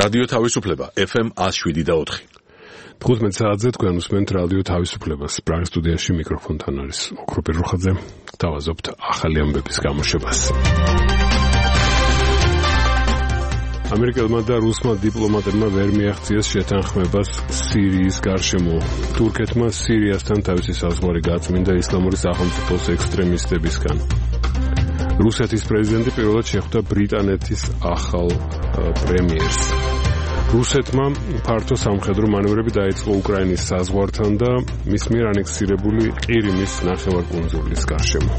რადიო თავისუფლება FM 107.4. 15 საათზე თქვენ უსმენთ რადიო თავისუფლებას. პრაღის სტუდიაში მიკროფონთან არის ოქროპი რუხაძე. დავაზობთ ახალი ამბების გამოშვებას. ამერიკელმა და რუსმა დიპლომატებმა ვერ მიაღწიეს შეთანხმებას სირიის გარშემო. თურქეთმა სირიასთან თავისი საზღვარი გაწმინდა ისლამური სახელმწიფოს ექსტრემისტებისგან. რუსეთის პრეზიდენტი პირველად შეხვდა ბრიტანეთის ახალ პრემიერს. რუსეთმა ფართო სამხედრო მანევრები დაიწყო უკრაინის საზღვართან და მის მიერ ანექსირებული ყირიმის ნახევარკუნძულის გარშემო.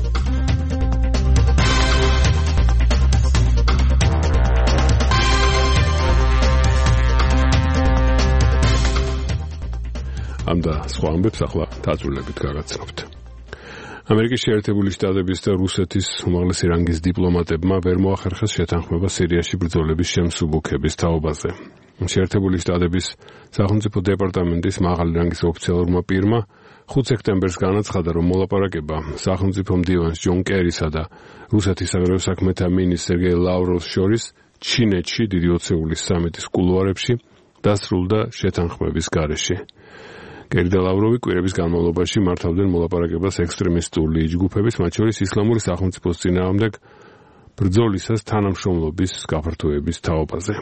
ამ და სხვა ამბებს ახლა დაწვრილებით გაგაცნობთ. ამერიკის შეერთებული შტატების და რუსეთის უმაღლესი რანგის დიპლომატებმა ვერ მოახერხეს შეთანხმება სირიაში ბრძოლების შემსუბუქების თაობაზე. შეერთებული შტატების სახელმწიფო დეპარტამენტის მაღალი რანგის ოფიციალურმა პირმა 5 სექტემბერს განაცხადა, რომ მოლაპარაკება სახელმწიფო მდივანს ჯონ კერისა და რუსეთის საგარეო საქმეთა მინისტრ სერგეი ლავროვს შორის ჩინეთში დიდი ოცეულის სამიტის კულუარებში დასრულდა შეთანხმების გარეშე. კერი და ლავროვი კვირების განმავლობაში მართავდნენ მოლაპარაკებას ექსტრემისტული ჯგუფების, მათ შორის ისლამური სახელმწიფოს წინააღმდეგ ბრძოლისას თანამშრომლობის გაფართოების თაობაზე.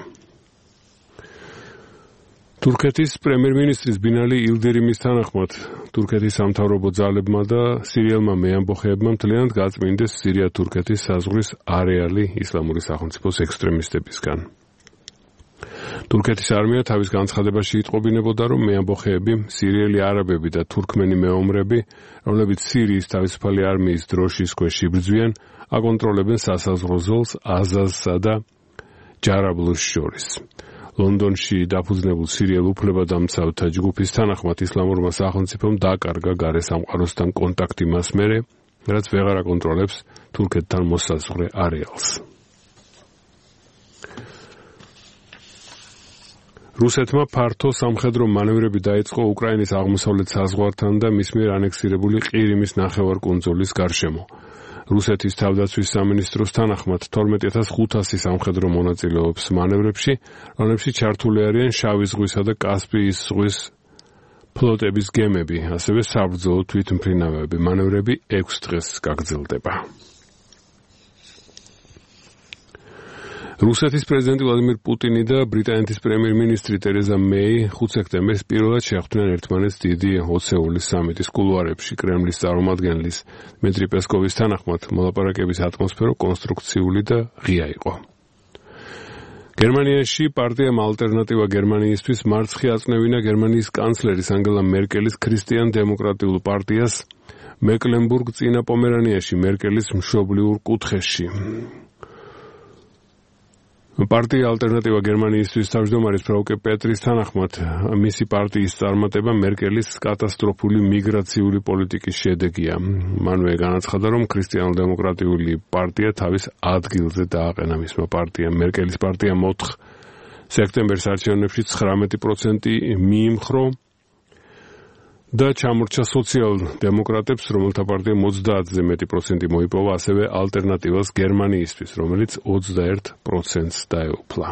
თურქეთის პრემიერ-მინისტრის ბინალი ილდირიმის თანახმად თურქეთის სამთავრობო ძალებმა და სირიელმა მეამბოხეებმა მთლიანად გაწმინდეს სირია-თურქეთის საზღვრის არეალი ისლამური სახელმწიფოს ექსტრემისტებისგან. თურქეთის არმია თავის განცხადებაში იტყობინებოდა, რომ მეამბოხეები, სირიელი არაბები და თურქმენი მეომრები, რომლებიც სირიის თავისუფალი არმიის დროშის ქვეშ იბრძვიან, აკონტროლებენ სასაზღვრო ზოლს აზაზსა და ჯარაბლუს შორის. ლონდონში დაფუძნებულ სირიელ უფლებადამცავთა ჯგუფის თანახმად ისლამურმა სახელმწიფომ დაკარგა გარესამყაროსთან კონტაქტი მას მერე, რაც ვეღარ აკონტროლებს თურქეთთან მოსაზღვრე არეალს. რუსეთმა ფართო სამხედრო მანევრები დაიწყო უკრაინის აღმოსავლეთ საზღვართან და მის მიერ ანექსირებული ყირიმის ნახევარკუნძულის გარშემო. რუსეთის თავდაცვის სამინისტროს თანახმად 12500 სამხედრო მონაწილეობს მანევრებში, რომლებშიც ჩართული არიან შავი ზღვისა და კასპიის ზღვის ფლოტების გემები, ასევე საბრძოლო თვითმფრინავები. მანევრები 6 დღეს გაგრძელდება. რუსეთის პრეზიდენტი ვლადიმირ პუტინი და ბრიტანეთის პრემიერ-მინისტრი ტერეზა მეი 5 სექტემბერს პირველად შეხვდნენ ერთმანეთს დიდი ოცეულის სამიტის კულუარებში. კრემლის წარმომადგენლის დმიტრი პესკოვის თანახმად მოლაპარაკების ატმოსფერო კონსტრუქციული და ღია იყო. გერმანიაში პარტიამ ალტერნატივა გერმანიისთვის მარცხი აწნევინა გერმანიის კანცლერის ანგელა მერკელის ქრისტიან-დემოკრატიულ პარტიას მეკლენბურგ-წინა პომერანიაში მერკელის მშობლიურ კუთხეში. პარტია ალტერნატივა გერმანიისთვის თავმჯდომარის ფრაუკე პეტრის თანახმად მისი პარტიის წარმატება მერკელის კატასტროფული მიგრაციული პოლიტიკის შედეგია. მანვე განაცხადა, რომ ქრისტიანულ-დემოკრატიული პარტია თავის ადგილზე დააყენა მისმა პარტიამ. მერკელის პარტიამ 4 სექტემბერს არჩევნებში 19% მიიმხრო და ჩამორჩა სოციალ-დემოკრატებს, რომელთა პარტიამ 30%-ზე მეტი პროცენტი მოიპოვა, ასევე ალტერნატივას გერმანიისთვის, რომელიც 21%-ს დაეუფლა.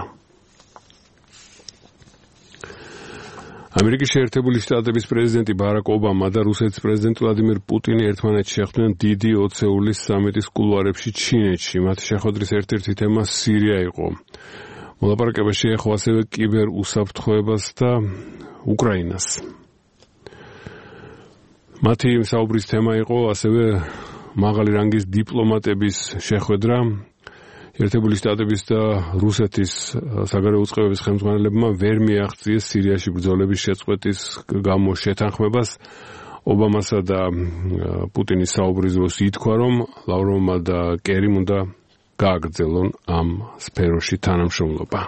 ამერიკის შეერთებული შტატების პრეზიდენტი ბარაკ ობამა და რუსეთის პრეზიდენტი ვლადიმირ პუტინი ერთმანეთს შეხვდნენ დიდი ოცეულის სამიტის კულუარებში ჩინეთში. მათი შეხვედრის ერთ-ერთი თემა სირია იყო. მოლაპარაკება შეეხო ასევე კიბერ უსაფრთხოებას და უკრაინას. მათი საუბრის თემა იყო ასევე მაღალი რანგის დიპლომატების შეხვედრა. შეერთებული შტატების და რუსეთის საგარეო უწყებების ხელმძღვანელებმა ვერ მიაღწიეს სირიაში ბრძოლების შეწყვეტის გამო შეთანხმებას. ობამასა და პუტინის საუბრის დროს ითქვა, რომ ლავროვმა და კერიმ უნდა გააგრძელონ ამ სფეროში თანამშრომლობა.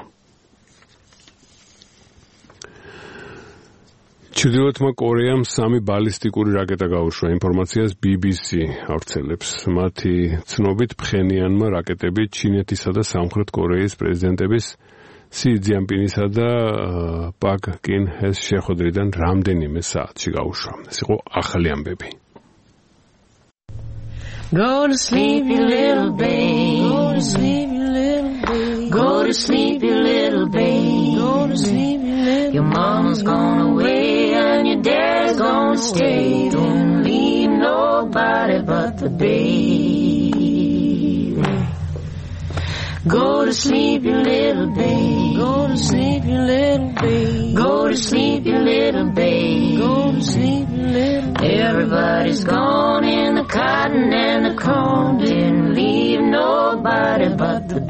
ჩრდილოეთმა კორეამ 3 ბალისტიკური რაკეტა გაუშვა. ინფორმაციას BBC ავრცელებს. მათი ცნობით ფხენიანმა რაკეტები ჩინეთისა და სამხრეთ კორეის პრეზიდენტების სი ძინპინისა და პაკ კინ ჰეს შეხვედრიდან რამდენიმე საათში გაუშვა. ეს იყო ახალი ამბები. Go to sleep, you little babe. Go to sleep, you little babe. Go to sleep, you little babe. to sleep, you little Your mama's gone away and your dad's gonna stay. Don't leave nobody but the baby. Go to sleep, you little babe. Go to sleep, you little babe. Go to sleep, you little babe. Go to sleep, you little babe. Everybody's gone in the cotton and the corn. Didn't leave nobody but the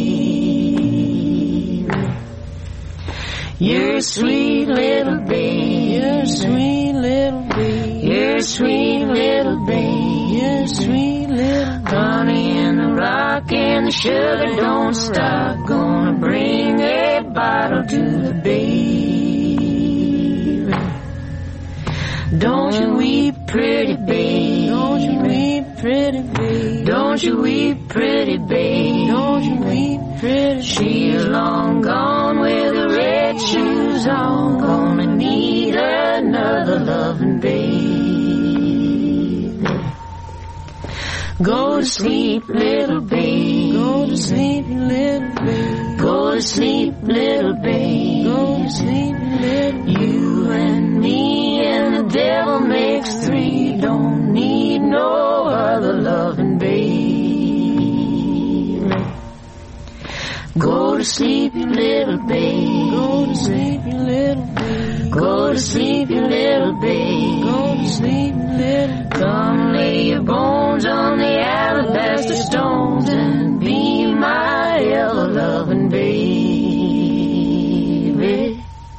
babe. You're a sweet little babe. You're a sweet little babe. You're a sweet little babe. You're a sweet little babe. Honey in the rock and the sugar don't stop. Gonna bring a bottle to the baby. Don't you weep, pretty babe. Don't you weep, pretty babe. Don't you weep, pretty babe. Don't you weep, pretty babe. She's long gone with the red shoes on. Gonna need another loving babe. Go to sleep, little babe. Go to sleep, you little babe. Go to sleep, little babe. Go to sleep, you little babe. You and me and the devil makes three. Don't need no other loving babe. Go to sleep, you little babe. Go to sleep, you little babe. Go to sleep, you little babe. Go to sleep, you little babe. Come lay your bones on the alabaster stones and be my ever loving baby.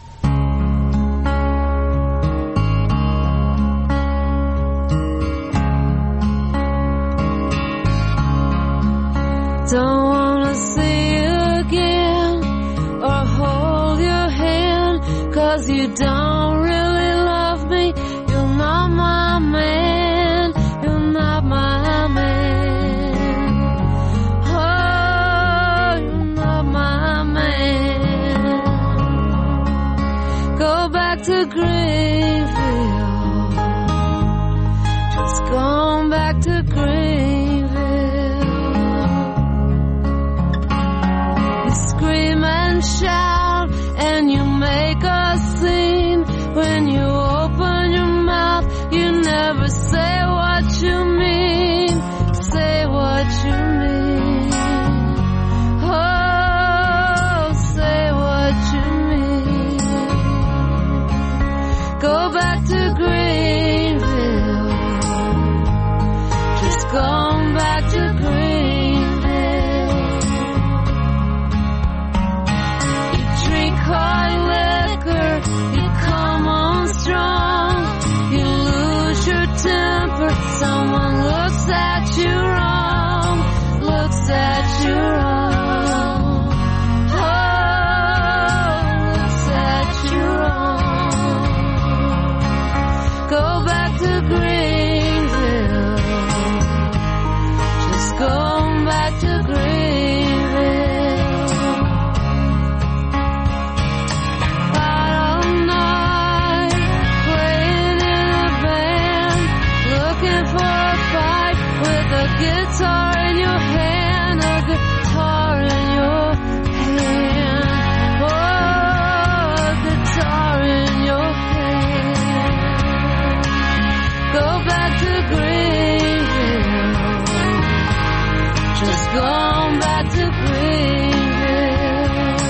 Don't wanna see you again or hold your hand, 'cause you don't really love me. You're not my man. You're not my man. Oh, you're not my man. Go back to Greenville. Just going back to Greenville. Scream and shout and you make a scene. When you open your mouth, you never say what you mean. Say what you mean. Oh, say what you mean. Go back to Greenville. Just going back to Greenville. Hard liquor, you come on strong. You lose your temper, someone looks at you wrong. Looks at you wrong. Oh, looks at you wrong. Go back to Greenville. Just go back to Greenville. Guitar in your hand, a guitar in your hand. Oh, a guitar in your hand. Go back to Greenville. Just going back to Greenville.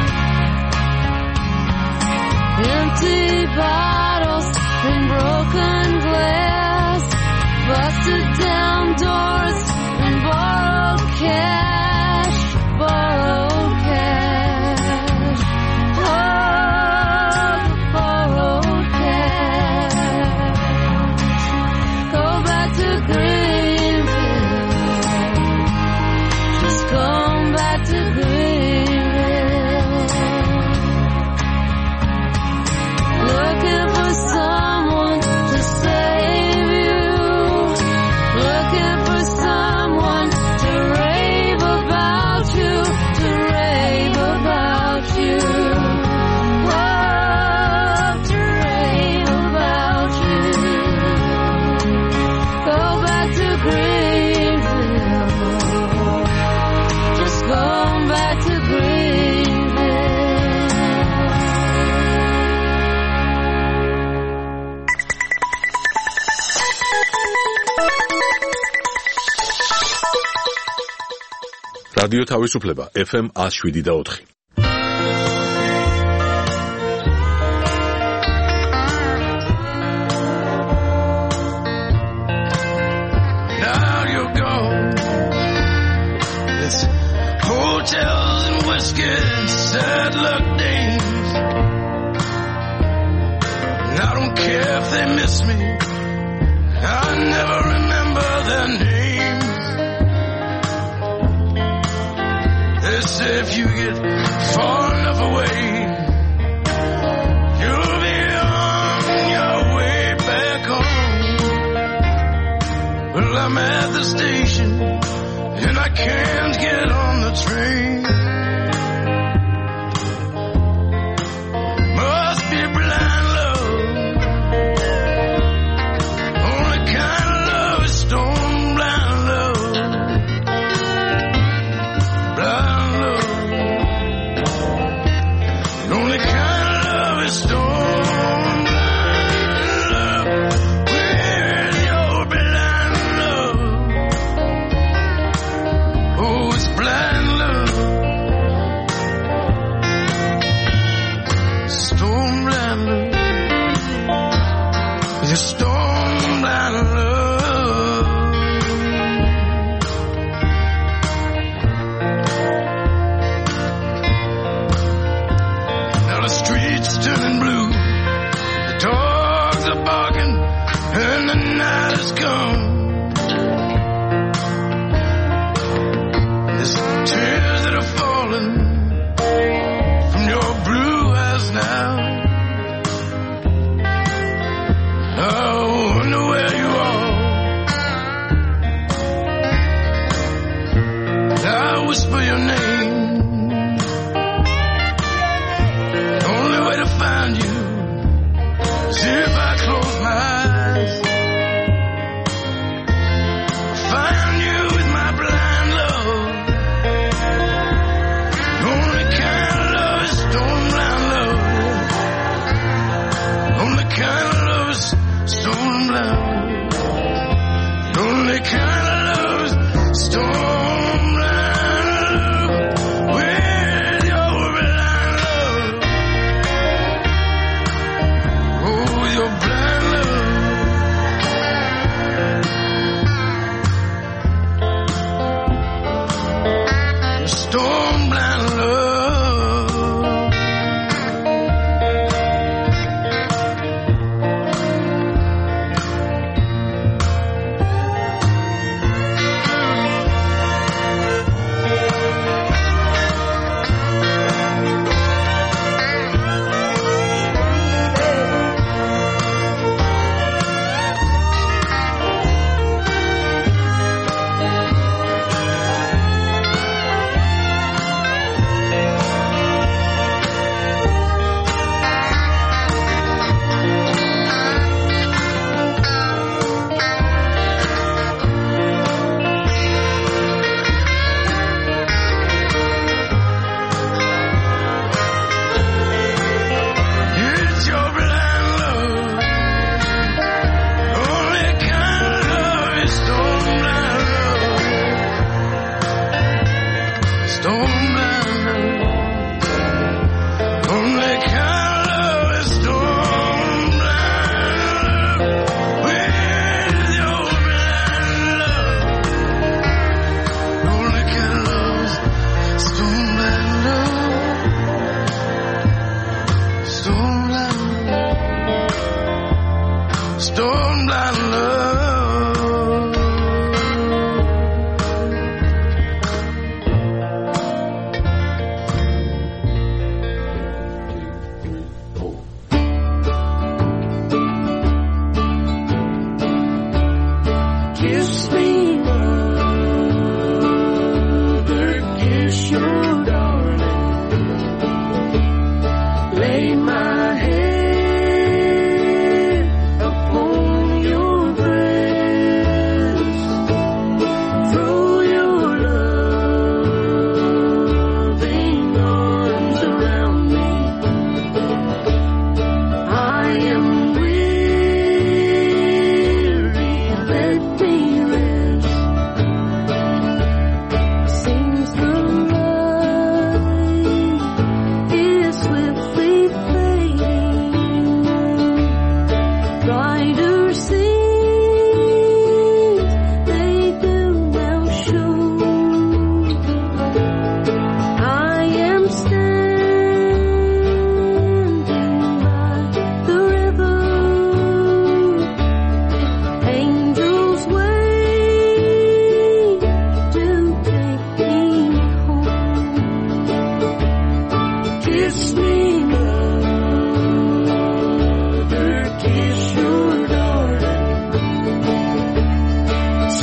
Empty bottles and broken glass, busted down doors and borrowed cash, borrowed cash. Oh, borrowed cash. Go back to Greenville. Just going back to Greenville. Looking for someone to save you. Looking for someone to raise რადიო თავისუფლება FM 107.4. Now you're gone. It's hotels and whiskey, sad luck days. And I don't care if they miss me. I never remember their names. They say if you get far enough away, you'll be on your way back home. Well, I'm at the station and I can't get on the train. Must be blind love. Only kind of love is stone blind love. Blind love. The only kind of love is stone blind love. Where's your blind love? Oh, it's blind love. Stone blind love. It's stone blind love. Now the streets turning blue, the dogs are barking, and the night has come. There's tears that are falling from your blue eyes now. I wonder where you are. I whisper your name. The only way to find you is if I close my eyes. Find you with my blind love. The only kind of love is stone blind love. The only kind of love is stone blind. The only kind of love is stone blind love. With your blind love. Oh, with your blind love. Your stone blind love. It's your blind love. Only kind of love is stone blind love. Stone blind love. Only kind of love is stone blind love. With your blind love. Only kind of love is stone blind love. Stone blind love. Stone blind love. Kiss me, mother, kiss your darling. Lay my head upon your breast. Throw your loving arms around me. I am weary, let me rest.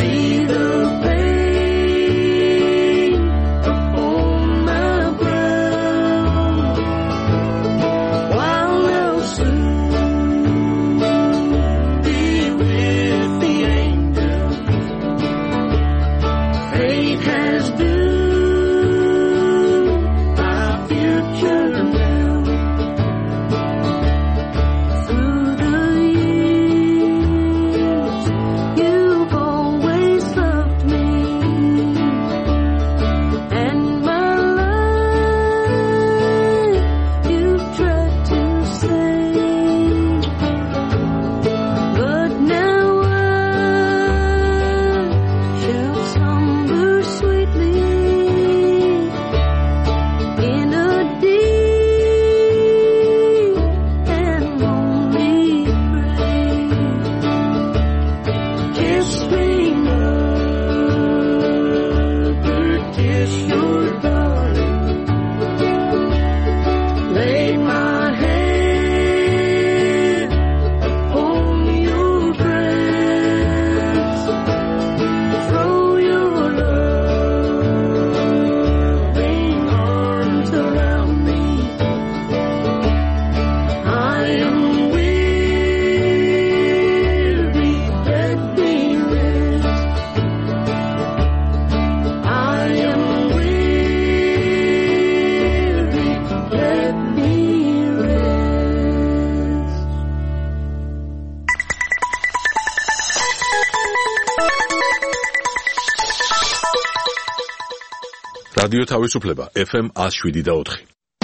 რადიო თავისუფლება FM 107.4.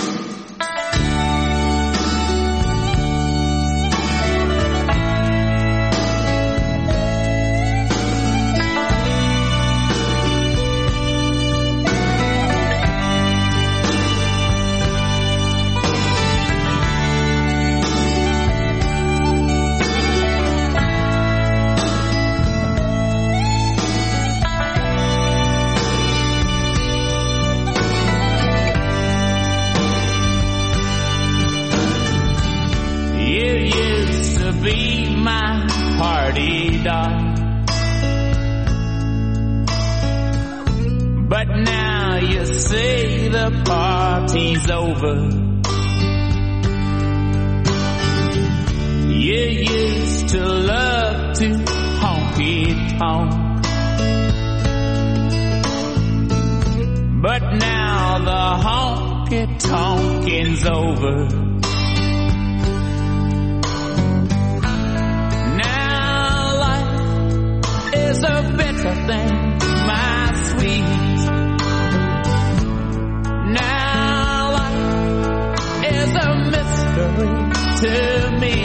But now you say the party's over. You used to love to honky-tonk, but now the honky-tonking's over. Now life is a better thing, my sweet. Now life is a mystery to me.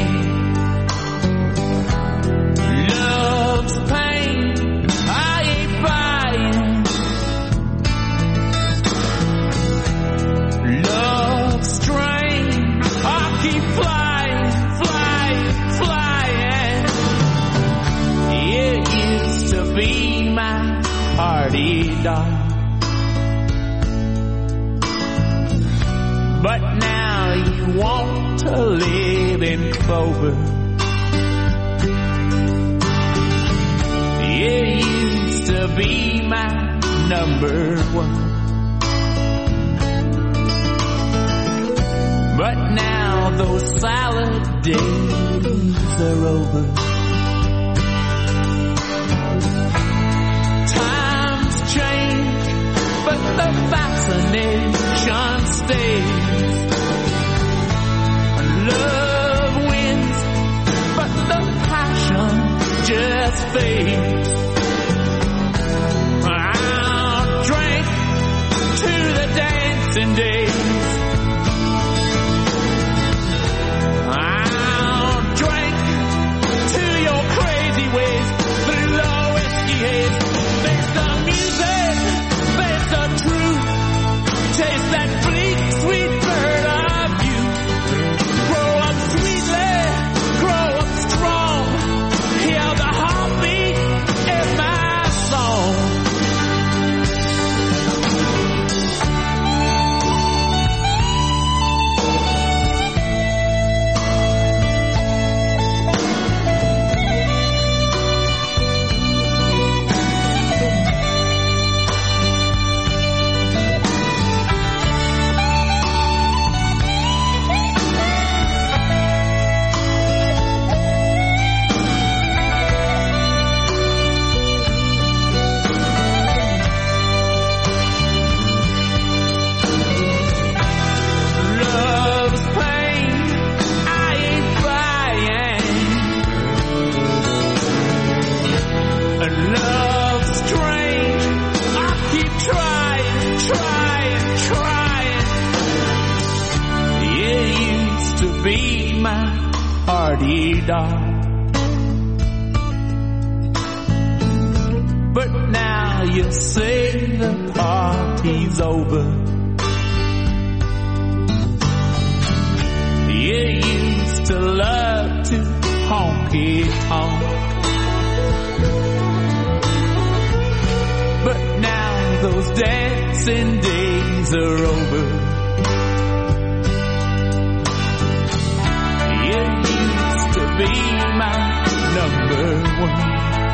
Love's pain, I ain't buying. Love's strain, I keep flying, flying, flying. You used to be my party doll, but now you want to live in clover. You used to be my number one, but now those salad days are over. Times change, but the fascination stays. Love wins, but the passion just fades. I'll drink to the dancing days. I'll drink to your crazy ways through the whiskey haze. There's the music, there's the truth. Taste that bleak, sweet bird of you. Grow up sweetly, grow up strong. Hear the heartbeat dark. But now you say the party's over. You used to love to honky-tonk, but now those dancing days are over. You used to be my number one,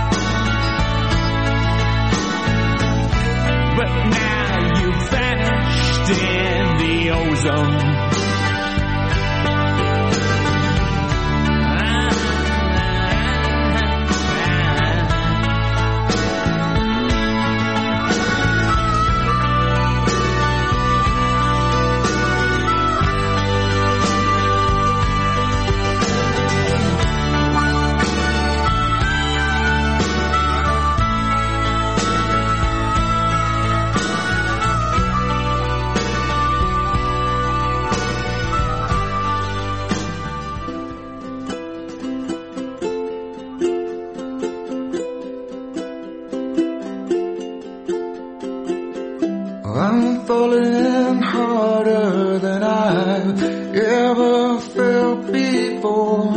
but now you vanished in the ozone. I'm falling harder than I've ever felt before.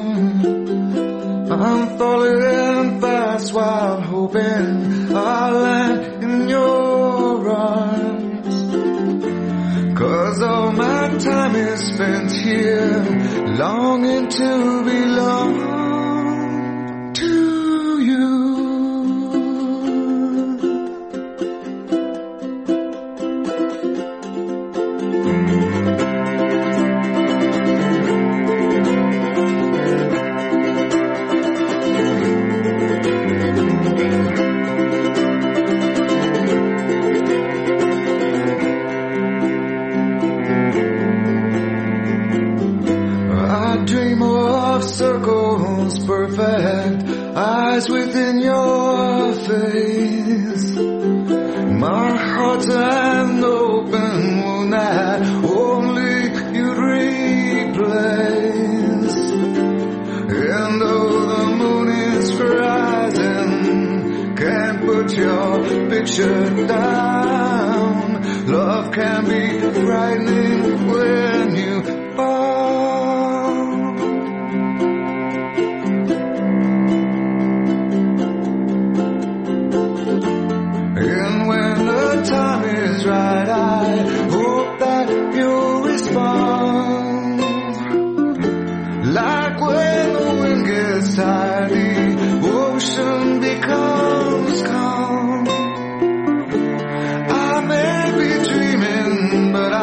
I'm falling fast while hoping I'll land in your arms. 'Cause all my time is spent here, longing to belong to you. Circles perfect, eyes within your face. My heart's an open wound that only you'd replace. And though the moon is rising, can't put your picture down. Love can be frightening when you fall. And when the time is right, I hope that you'll respond. Like when the wind gets tired, the ocean becomes calm. I may be dreaming, but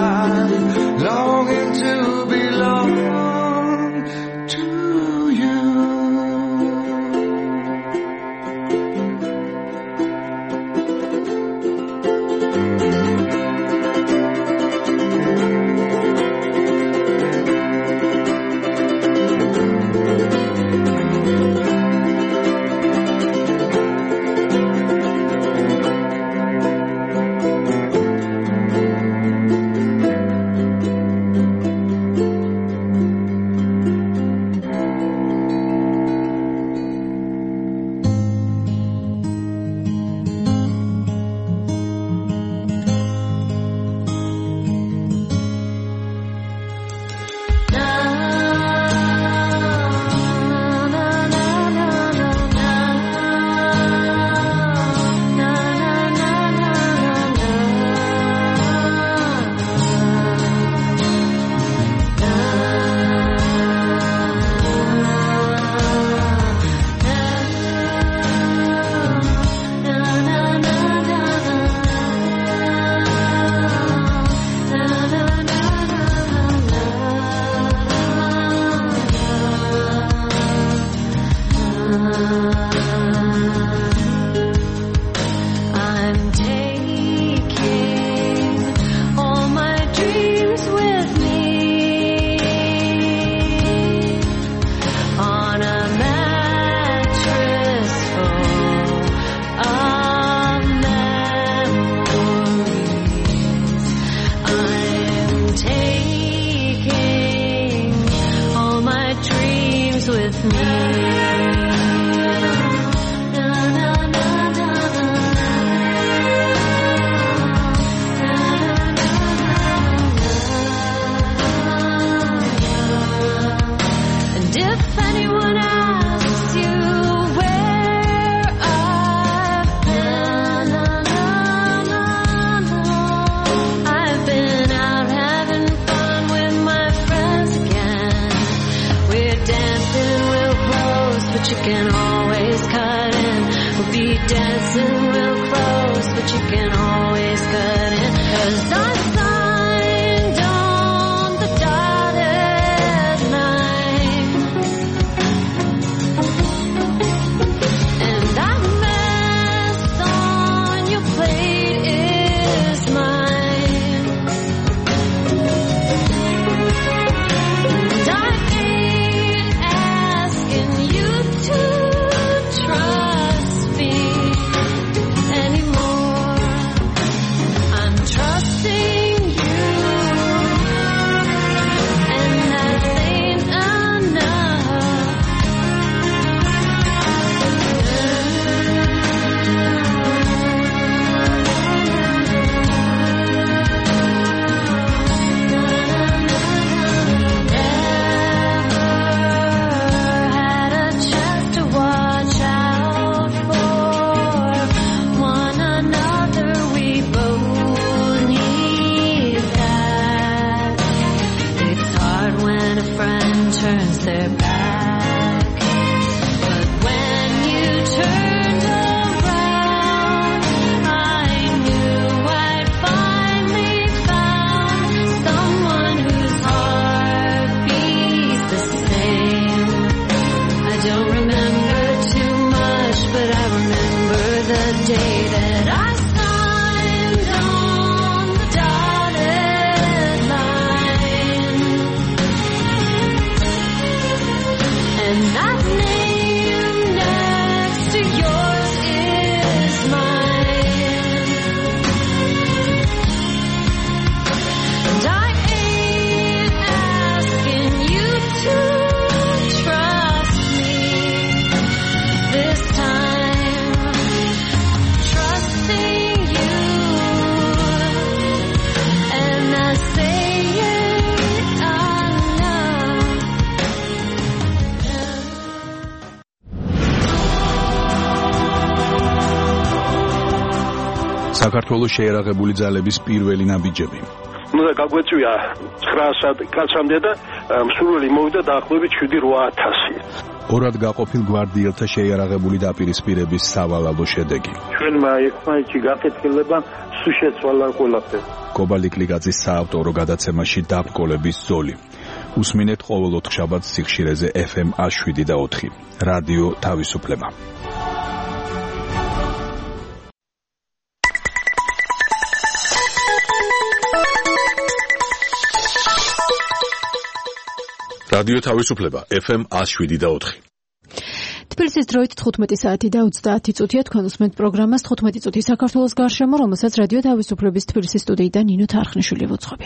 dancing real close, but you can always cut in. 'Cause I signed on the dotted line, and that mess on your plate is mine. And I ain't asking you to trust me anymore. I'm trusting you, and that ain't had a chance to watch out for one another. We both need that. It's hard when a friend turns their back, but when you turned around, I knew I'd finally found someone whose heart beats the same. I don't remember too much, but I remember the day that I signed on the dotted line, and that name next to yours is mine. And I ain't asking you to trust me this time. Trusting you, and I say it enough. საქართველოს შეერაღებული ძალების პირველი ნაბიჯები. ნუ და გაგვეწვია 900 კაცამდე და მსურველი მოვიდა დაახლოებით 7-8000. ორად გაყოფილ გვარდიელთა შეიარაღებული დაპირისპირების სავალალო შედეგი. ჩვენმა ერთმანეთში გაკეთილება სულ შეცვალა ყველაფერი. კობალიკლიძის საავტორო გადაცემაში დაბკოლების ზოლი. უსმინეთ ყოველ 4 შაბათს სიხშირეზე FM 107.4. რადიო თავისუფლება. რადიო თავისუფლება FM 107.4. თბილისის დროით 15 საათი და 30 წუთია. თქვენ უსმენთ პროგრამას 15 წუთი საქართველოს გარშემო, რომელსაც რადიო თავისუფლების თბილისის სტუდიიდან ნინო თარხნიშვილი ვუძღვები.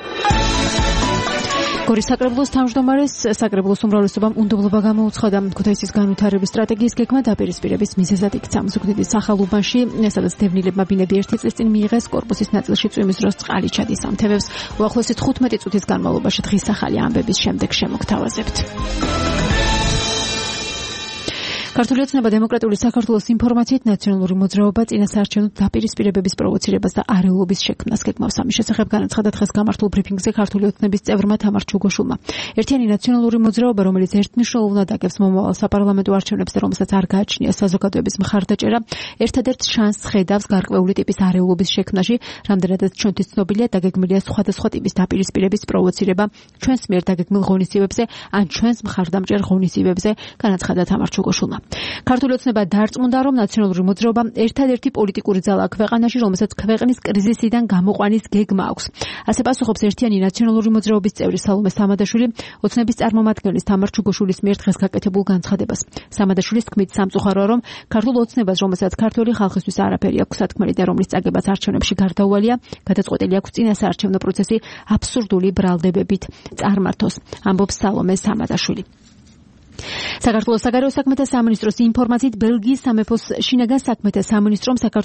გორის საკრებულოს თავმჯდომარეს საკრებულოს უმრავლესობამ უნდობლობა გამოუცხადა ქუთაისის განვითარების სტრატეგიის გეგმა დაპირისპირების მიზეზად იქცა. ზუგდიდის სახალუბანში, სადაც დევნილებმა ბინები 1 წლის წინ მიიღეს, კორპუსის ნაწილში წვიმის დროს წყალი ჩადის ამ თებებს. უახლოესი 15 წუთის განმავლობაში დღის ახალი ამბების შემდეგ შემოგთავაზებთ. ქართული ოცნება დემოკრატიული საქართველოს ინფორმაციით ნაციონალური მოძრაობა წინასაარჩევნო დაპირისპირებების პროვოცირებას და არეულობის შექმნას გეგმავს. ამის შესახებ განაცხადა დღეს გამართულ ბრიფინგზე ქართული ოცნების წევრმა თამარ ჩუგოშულმა. ერთიანი ნაციონალური მოძრაობა, რომელიც ერთმნიშვნელოვნად აგებს მომავალ საპარლამენტო არჩევნებს და რომელსაც არ გააჩნია საზოგადოების მხარდაჭერა, ერთადერთ შანსს ხედავს გარკვეული ტიპის არეულობის შექმნაში, რამდენადაც ჩვენთვის ცნობილია დაგეგმილია სხვადასხვა ტიპის დაპირისპირების პროვოცირება ჩვენს მიერ დაგეგმილ ღონისძიებებზე ან ჩვენს მხარდამჭერ ღონისძიებებზე, განაცხადა თამარ ჩუგოშულმა. ქართული ოცნება დარწმუნდა, რომ ნაციონალური მოძრაობა ერთადერთი პოლიტიკური ძალაა ქვეყანაში, რომელსაც ქვეყნის კრიზისიდან გამოყვანის გეგმა აქვს. ასე პასუხობს ერთიანი ნაციონალური მოძრაობის წევრი სალომე სამადაშვილი ოცნების წარმომადგენლის თამარ ჩუგოშულის მიერ დღეს გაკეთებულ განცხადებას. სამადაშვილის თქმით, სამწუხაროა, რომ ქართულ ოცნებას, რომელსაც ქართული ხალხისთვის არაფერი აქვს სათქმელი და რომლის წაგებაც არჩევნებში გარდაუვალია, გადაწყვეტილი აქვს წინასაარჩევნო პროცესი აბსურდული ბრალდებებით წარმართოს, ამბობს სალომე სამადაშვილი. საქართველოს საგარეო საქმეთა სამინისტროს ინფორმაციით, ბელგიის სამეფოს შინაგან საქმეთა სამინისტრომ საქართველოს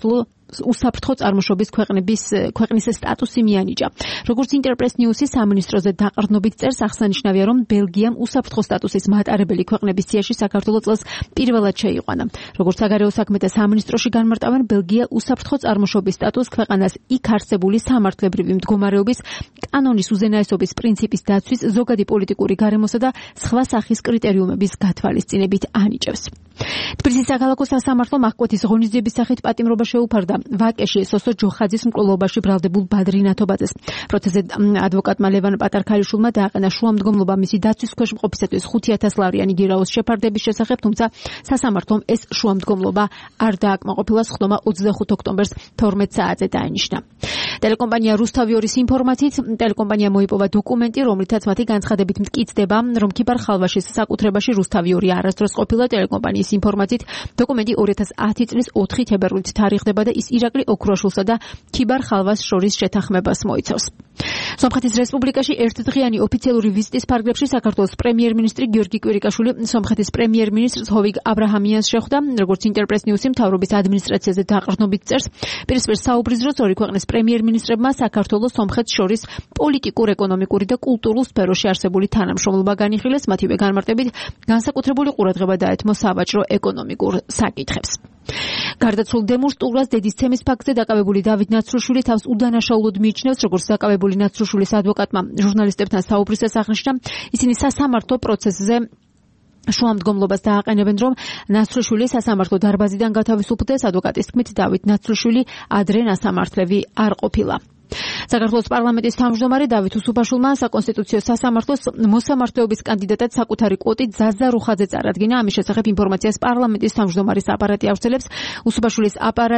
უსაფრთხო წარმოშობის ქვეყნის სტატუსი მიანიჭა. როგორც ინტერპრეს ნიუსი სამინისტროზე დაყრდნობით წერს, აღსანიშნავია, რომ ბელგიამ უსაფრთხო სტატუსის მატარებელი ქვეყნების სიაში საქართველოს წელს პირველად შეიყვანა. როგორც საგარეო საქმეთა სამინისტროში განმარტავენ, ბელგია უსაფრთხო წარმოშობის სტატუსს ქვეყანას იქ არსებული სამართლებრივი მდგომარეობის კანონის უზენაესობის პრინციპის დაცვის, ზოგადი პოლიტიკური გარემოსა და სხვა სახის კრიტერიუმების გათვალისწინებით ანიჭებს. თბილისის საქალაქო სასამართლომ აღკვეთის ღონისძიების სახით პატიმრობა შეუფარდა ვაკეში სოსო ჯოხაძის მკვლელობაში ბრალდებულ ბადრი ნათობაძეს. პროცესზე ადვოკატმა ლევან პატარქალიშვილმა დააყენა შუამდგომლობა მისი დაცვის ქვეშ მყოფისათვის 5,000 ლარიანი გირაოს შეფარდების შესახებ, თუმცა სასამართლომ ეს შუამდგომლობა არ დააკმაყოფილა. სხდომა 25 ოქტომბერს 12 საათზე დაინიშნა. ტელეკომპანია რუსთავი-2-ის ინფორმაციით, ტელეკომპანია მოიპოვა დოკუმენტი, რომლითაც მათი განცხადებით მტკიცდება, რომ ქიბარ ხალვაშის საკუთრებაში რუსთავი-2 არასდროს ყოფილა. ტელეკომპანიის ინფორმაციით, დოკუმენტი 2010 წლის 4 თებერვლით თარიღდება და ის ირაკლი ოქროაშვილსა და ქიბარ ხალვას შორის შეთანხმებას მოიცავს. სომხეთის რესპუბლიკაში ერთდღიანი ოფიციალური ვიზიტის ფარგლებში საქართველოს პრემიერ-მინისტრი გიორგი კვირიკაშვილი სომხეთის პრემიერ-მინისტრს ჰოვიგ აბრაჰამიანს შეხვდა. როგორც ინტერპრეს ნიუსი მთავრობის ადმინისტრაციაზე დაყრდნობით წერს, პირისპირ საუბრის დროს ორი ქვეყნის პრემიერ-მინისტრებმა საქართველოს სომხეთს შორის პოლიტიკურ, ეკონომიკური და კულტურულ სფეროში არსებული თანამშრომლობა განიხილეს, მათივე განმარტებით განსაკუთრებული ყურადღება დაეთმო სავაჭრო ეკონომიკურ საკითხებს. გარდაცვლილ დემურ სტურას დედისცემის ფაქტზე დაკავებული დავით ნაცრუშვილი თავს უდანაშაულოდ მიიჩნევს, როგორც დაკავებული ნაცრუშვილის ადვოკატმა ჟურნალისტებთან საუბრისას აღნიშნა, ისინი სასამართლო პროცესზე შუამდგომლობას დააყენებენ, რომ ნაცრუშვილი სასამართლო დარბაზიდან გათავისუფლდეს. ადვოკატის თქმით, დავით ნაცრუშვილი ადრე სასამართლევი არ ყოფილა. საქართველოს პარლამენტის თავმჯდომარე დავით უსუფაშვილმა საკონსტიტუციო სასამართლოს მოსამართლეობის კანდიდატად საკუთარი კვოტით ზაზა რუხაძე წარადგინა. ამის შესახებ ინფორმაციას პარლამენტის თავმჯდომარის აპარატი ავრცელებს. უსუფაშვილის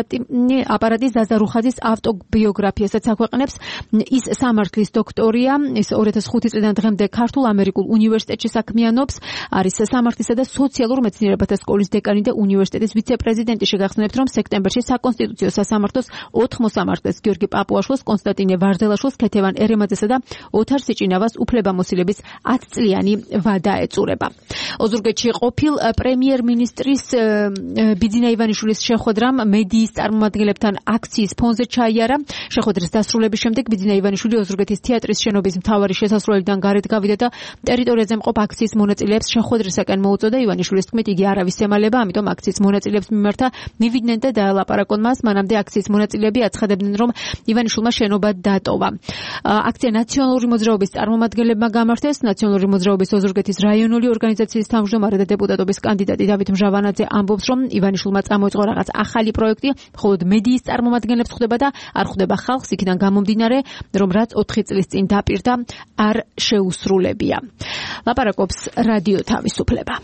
აპარატი ზაზა რუხაძის ავტობიოგრაფიასაც აქვეყნებს. ის სამართლის დოქტორია, ის 2005 წლიდან დღემდე ქართულ ამერიკულ უნივერსიტეტში საქმიანობს, არის სამართლისა და სოციალურ მეცნიერებათა სკოლის დეკანი და უნივერსიტეტის ვიცე-პრეზიდენტი. შეგახსენებთ, რომ სექტემბერში საკონსტიტუციო სასამართლოს 4 მოსამართლეს გიორგი პაპუაშვილს, კონსტანტინე ვარდელაშვილს, ქეთევან ერემაძესა და ოთარ სიჭინავას უფლებამოსილების 10 წლიანი ვადა ეწურება. ოზურგეთში ყოფილ პრემიერ-მინისტრის ბიძინა ივანიშვილის შეხვედრამ მედიის წარმომადგენლებთან აქციის ფონზე ჩაიარა. შეხვედრის დასრულების შემდეგ ბიძინა ივანიშვილი ოზურგეთის თეატრის შენობის მთავარი შესასვლელიდან გარეთ გავიდა და ტერიტორიაზე მყოფ აქციის მონაწილეებს შეხვედრისაკენ მოუწოდა. ივანიშვილის თქმით, იგი არავის ემალება, ამიტომ აქციის მონაწილეებს მიმართა მივიდნენ და დაელაპარაკონ მას. მანამდე აქციის მონაწილეები აცხადებდნენ, რომ ივანიშვილმა შენობა დატოვა. აქცია ნაციონალური მოძრაობის წარმომადგენლებმა გამართეს. ნაციონალური მოძრაობის ოზურგეთის რაიონული ორგანიზაციის თავმჯდომარე და დეპუტატობის კანდიდატი დავით მჟავანაძე ამბობს, რომ ივანიშვილმა წამოიწყო რაღაც ახალი პროექტი, მხოლოდ მედიის წარმომადგენლებს ხვდება და არ ხვდება ხალხს, იქიდან გამომდინარე, რომ რაც 4 წლის წინ დაპირდა, არ შეუსრულებია. ლაპარაკობს რადიო თავისუფლება.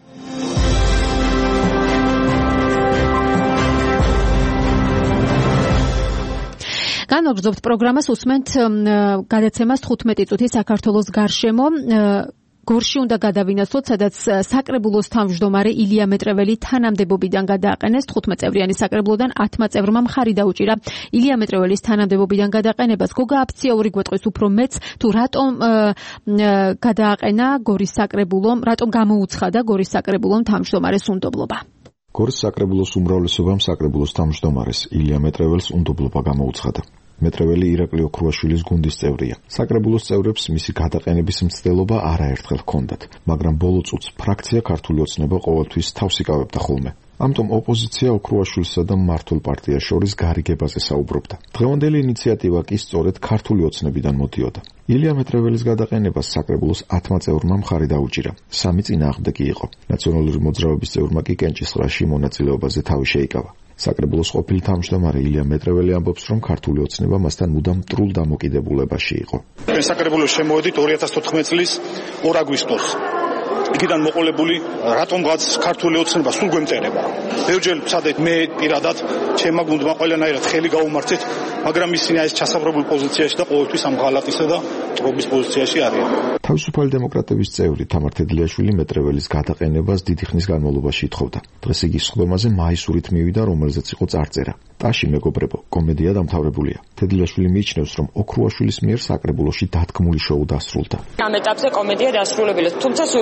განვაგრძობთ პროგრამას, უსმენთ გადაცემას 15 წუთი საქართველოს გარშემო. გორში უნდა გადავინაცვლოთ, სადაც საკრებულოს თავმჯდომარე ილია მეტრეველი თანამდებობიდან გადააყენეს. 15 წევრიანი საკრებულოდან 10 წევრმა მხარი დაუჭირა ილია მეტრეველის თანამდებობიდან გადაყენებას. გოგა აფციაური გვეტყვის უფრო მეც, თუ რატომ გადააყენა გორის საკრებულომ, რატომ გამოუცხადა გორის საკრებულომ თავმჯდომარეს უნდობლობა. გორის საკრებულოს უმრავლესობამ საკრებულოს თავმჯდომარეს ილია მეტრეველს უნდობლობა გამოუცხადა. მეტრეველი ირაკლი ოქრუაშვილის გუნდის წევრია. საკრებულოს წევრებს მისი გადაყენების მცდელობა არაერთხელ ჰქონდათ, მაგრამ ბოლო წუთს ფრაქცია ქართული ოცნება ყოველთვის თავს იკავებდა ხოლმე. ამიტომ ოპოზიცია ოქრუაშვილსა და მმართველ პარტიას შორის გარიგებაზე საუბრობდა. დღევანდელი ინიციატივა კი სწორედ ქართული ოცნებიდან მოდიოდა. ილია მეტრეველის გადაყენებას საკრებულოს 10 წევრმა მხარი დაუჭირა. 3 წინააღმდეგი იყო. ნაციონალური მოძრაობის წევრმა კი კენჭისყრაში მონაწილეობაზე თავი შეიკავა. საკრებულოს ყოფილი თავმჯდომარე ილია მეტრეველი ამბობს, რომ ქართული ოცნება მასთან მუდამ მტრულ დამოკიდებულებაში იყო. საკრებულოს შემოვედით 2014 წლის 2 აგვისტოს. იქიდან მოყოლებული რატომღაც ქართული ოცნება სულ გვემწერება. ბევრჯერ ვცადეთ მე პირადად ჩემმა გუნდმა ყველანაირად ხელი გაუმართეთ, მაგრამ ისინი ეს ჩასაფრებულ პოზიციაში და ყოველთვის ამ ღალატისა და ტრობის პოზიციაში არიან. თავისუფალი დემოკრატების წევრი თამარ თედლიაშვილი მეტრეველის გადაყენებას დიდი ხნის განმავლობაში ითხოვდა. დღეს იგი სხდომაზე მაისურით მივიდა, რომელზეც იყო წარწერა. ტაში მეგობრებო, კომედია დამთავრებულია. თედლიაშვილი მიიჩნევს, რომ ოქრუაშვილის მიერ საკრებულოში დადგმული შოუ დასრულდა. ამ ეტაპზე კომედია დასრულებულა, თუმცა სიურპრიზებს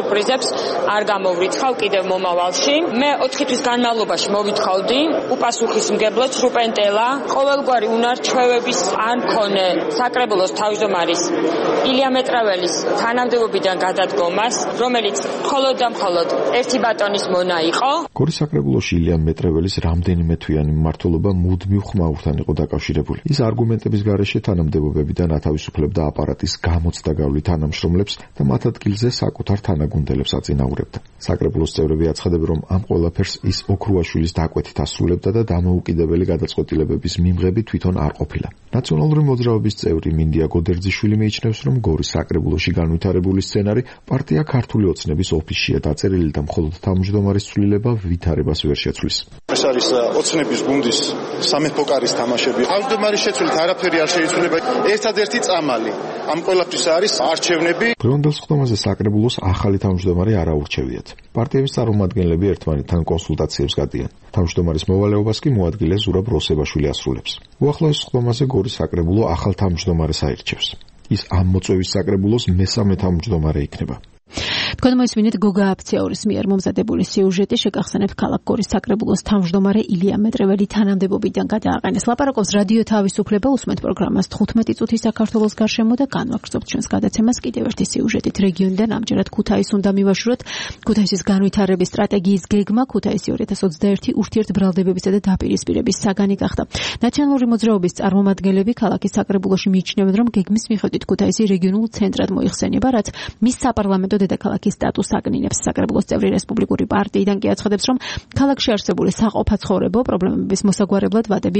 მოგზაურებს არ გამოვრიცხავ კიდევ მომავალში. მე 4 თვის განმავლობაში მოვითხოვდი უპასუხისმგებლო რუპენტელა ყოველგვარი უნარჩვევების ან მქონე საკრებულოს თავმჯდომარის ილია მეტრაველის თანამდებობიდან გადადგომას, რომელიც მხოლოდ და მხოლოდ ერთი ბატონის მონა იყო. გორის საკრებულოში ილია მეტრაველის რამდენიმე თვიანი მმართველობა მუდმივ ხმაურთან იყო დაკავშირებული. ის არგუმენტების გარეშე თანამდებობებიდან ათავისუფლებდა აპარატის გამოცდა გავლით თანამშრომლებს და მათ ადგილზე საკუთარ თანაგუნდელებს აწინაურებდა. საკრებულოს წევრები აცხადებენ, რომ ამ ყველაფერს ის ოქრუაშვილის დაკვეთით ასრულებდა და დამოუკიდებელი გადაწყვეტილებების მიმღები თვითონ არ ყოფილა. ნაციონალური მოძრაობის წევრი მინდია გოდერძიშვილი მიიჩნევს, რომ გორის საკრებულოში განვითარებული სცენარი პარტია ქართული ოცნების ოფისშია დაწერილი და მხოლოდ თავმჯდომარის ცვლილება ვითარებას ვერ შეცვლის. ეს არის ოცნების გუნდის სამეფო კარის თამაშები. თავმჯდომარის შეცვლით არაფერი არ შეიცვლება. ერთადერთი წამალი ამ ყველაფრის არის არჩევნები. დღევანდელ სხდომაზე საკრებულოს ახალი თავმჯდომარე არ აურჩევიათ. პარტიების წარმომადგენლები ერთმანეთთან კონსულტაციებს გადიან. თავმჯდომარის მოვალეობას კი მოადგილე ზურაბ როსებაშვილი ასრულებს. უახლოეს სხდომაზე გორის საკრებულო ახალ თავმჯდომარეს აირჩევს. ის ამ მოწვევის საკრებულოს მესამე თავმჯდომარე იქნება. თქვენ მოისმინეთ გოგა აფციაურის მიერ მომზადებული სიუჟეტი, შეგახსენებთ ქალაქ გორის საკრებულოს თავმჯდომარე ილია მეტრეველი თანამდებობიდან გადააყენეს. ლაპარაკობს რადიო თავისუფლება, უსმენთ პროგრამას 15 წუთი საქართველოს გარშემო და განვაგრძობთ ჩვენს გადაცემას კიდევ ერთი სიუჟეტით. რეგიონიდან ამჯერად ქუთაისს უნდა მივაშუროთ. ქუთაისის განვითარების სტრატეგიის გეგმა ქუთაისი 2021 ურთიერთბრალდებებისა და დაპირისპირების საგანი გახდა. ნაციონალური მოძრაობის წარმომადგენლები ქალაქის საკრებულოში მიიჩნევენ, რომ გეგმის მიხედვით ქუთაისი რეგიონულ ცენტრად მოიხსენება, რაც მის საპარლამენტო დედაქალაქის სტატუსს აკნინებს. საკრებულოს წევრი რესპუბლიკური პარტიიდან კი აცხადებს, რომ ქალაქში არსებული საყოფაცხოვრებო პრობლემების მოსაგვარებლად ვადები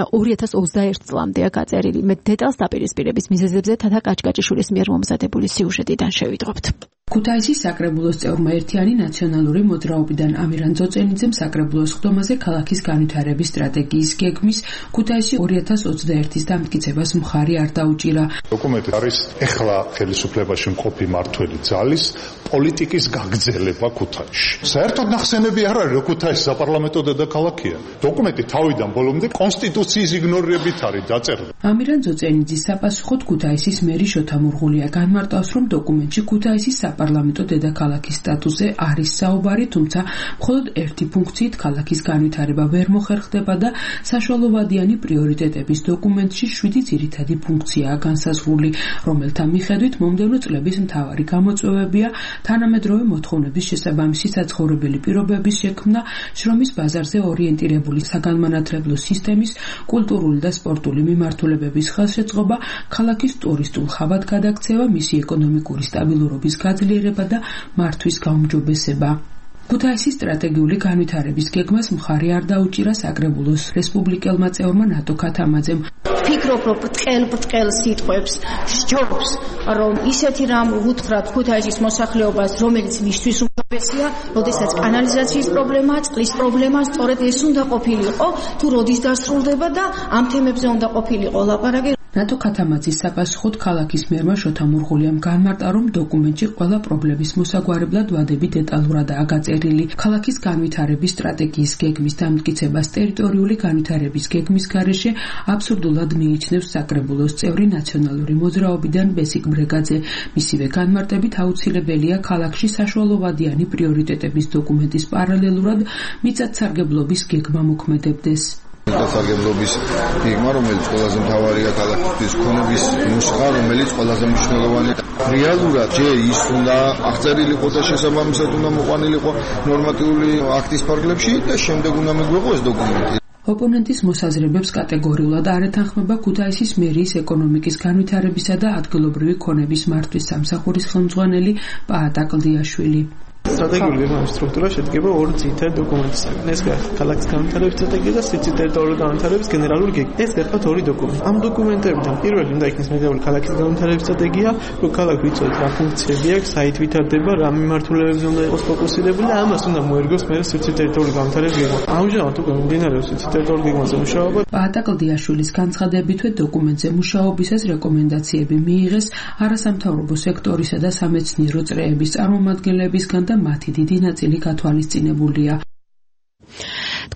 2021 წლამდეა გაწერილი. მეტ დეტალს დაპირისპირების მიზეზებზე თათა კაჭკაჭიშვილის მიერ მომზადებული სიუჟეტიდან შევიდრობთ. ქუთაისის საკრებულოს წევრმა ერთიანი ნაციონალური მოძრაობიდან ამირან ძოწენიძემ საკრებულოს სხდომაზე ქალაქის განვითარების სტრატეგიის გეგმის ქუთაისი 2021-ის დამტკიცებას მხარი არ დაუჭირა. დოკუმენტი არის ეხლა ხელისუფლებაში მყოფი მმართველი ძალის პოლიტიკის გაგრძელება ქუთაისში. საერთოდ ნახსენები არ არის, რომ ქუთაისი საპარლამენტო დედაქალაქია. დოკუმენტი თავიდან ბოლომდე კონსტიტუციის იგნორირებით არის დაწერილი. ამირან ძოწენიძის საპასუხოდ ქუთაისის მერი შოთა მურღულია განმარტავს, რომ დოკუმენტში ქუთაისის საპარლამენტო დედაქალაქის სტატუსზე არის საუბარი, თუმცა მხოლოდ ერთი ფუნქციით ქალაქის განვითარება ვერ მოხერხდება და საშუალოვადიანი პრიორიტეტების დოკუმენტში 7 ძირითადი ფუნქციაა განსაზღვრული, რომელთა მიხედვით მომდევნო წლების მთავარი გამოწვევებია თანამედროვე მოთხოვნების შესაბამისი საცხოვრებელი პირობების შექმნა, შრომის ბაზარზე ორიენტირებული საგანმანათლებლო სისტემის, კულტურული და სპორტული მიმართულებების ხელშეწყობა, ქალაქის ტურისტულ ხავად გადაქცევა, მისი ეკონომიკური სტაბილურობის გაძლიერება და მართვის გაუმჯობესება. ქუთაისის სტრატეგიული განვითარების გეგმას მხარი არ დაუჭირა საკრებულოს რესპუბლიკელმა წევრმა ნატო ქათამაძემ. ფიქრობ, რომ ბრტყელ სიტყვებს სჯობს, რომ ისეთი რამ უთხრათ ქუთაისის მოსახლეობას, რომელიც მისთვის უმჯობესია, როდესაც კანალიზაციის პრობლემაა, წყლის პრობლემაა, სწორედ ეს უნდა ყოფილიყო, თუ როდის დასრულდება და ამ თემებზე უნდა ყოფილიყო ლაპარაკი. ნატო ქათამაძის საპასუხოდ ქალაქის მერმა შოთა მურღულიამ განმარტა, რომ დოკუმენტში ყველა პრობლემის მოსაგვარებლად ვადები დეტალურადაა გაწერილი. ქალაქის განვითარების სტრატეგიის გეგმის დამტკიცებას ტერიტორიული განვითარების გეგმის გარეშე აბსურდულად მიიჩნევს საკრებულოს წევრი ნაციონალური მოძრაობიდან ბესიკ ბრეგაძე. მისივე განმარტებით აუცილებელია ქალაქში საშუალოვადიანი პრიორიტეტების დოკუმენტის პარალელურად მიწათსარგებლობის გეგმა მოქმედებდეს. მიწათსარგებლობის გეგმა, რომელიც ყველაზე მთავარია ქალაქისთვის ქონების ნუსხა, რომელიც ყველაზე მნიშვნელოვანია. რეალურად ჯერ ის უნდა აღწერილიყო და შესაბამისად უნდა მოყვანილიყო ნორმატიული აქტის ფარგლებში და შემდეგ უნდა მიგვეღო ეს დოკუმენტი. ოპონენტის მოსაზრებებს კატეგორიულად არ ეთანხმება ქუთაისის მერიის ეკონომიკის განვითარებისა და ადგილობრივი ქონების მართვის სამსახურის ხელმძღვანელი პაატა კლდიაშვილი. სტრატეგიული გეგმების სტრუქტურა შედგება ორი ძირითადი დოკუმენტისგან. ეს გახლავთ ქალაქის განვითარების სტრატეგია და სიცივ ტერიტორიული განვითარების გენერალური გეგმა. ეს გახლავთ ორი დოკუმენტი. ამ დოკუმენტებიდან პირველი უნდა იქნეს მიღებული ქალაქის განვითარების სტრატეგია, რომ ქალაქი ვიცოდეთ რა ფუნქციები აქვს, საით ვითარდება, რა მიმართულებებზე უნდა იყოს ფოკუსირებული და ამას უნდა მოერგოს მე სიცივ ტერიტორიული განვითარების გეგმა. ამჟამად უკვე მიმდინარეობს სიცივ ტერიტორიული გეგმაზე მუშაობა. პაატა კლდიაშვილის განცხადებითვე დოკუმენტზე მუშაობისას რეკომენდაციები მიიღეს არასამთავრობო სექტორისა და სამეცნიერო წრეების წარმომადგენლებისგან და მათი დიდი ნაწილი გათვალისწინებულია.